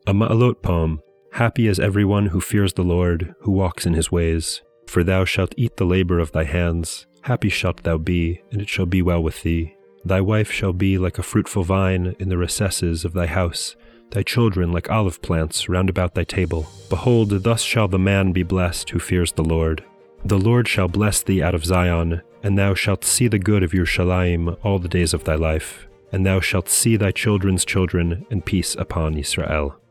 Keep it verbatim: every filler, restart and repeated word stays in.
A Ma'alot poem. Happy is everyone who fears the Lord, who walks in his ways. For thou shalt eat the labor of thy hands. Happy shalt thou be, and it shall be well with thee. Thy wife shall be like a fruitful vine in the recesses of thy house, thy children like olive plants round about thy table. Behold, thus shall the man be blessed who fears the Lord. The Lord shall bless thee out of Zion, and thou shalt see the good of Yerushalayim all the days of thy life, and thou shalt see thy children's children, and peace upon Israel.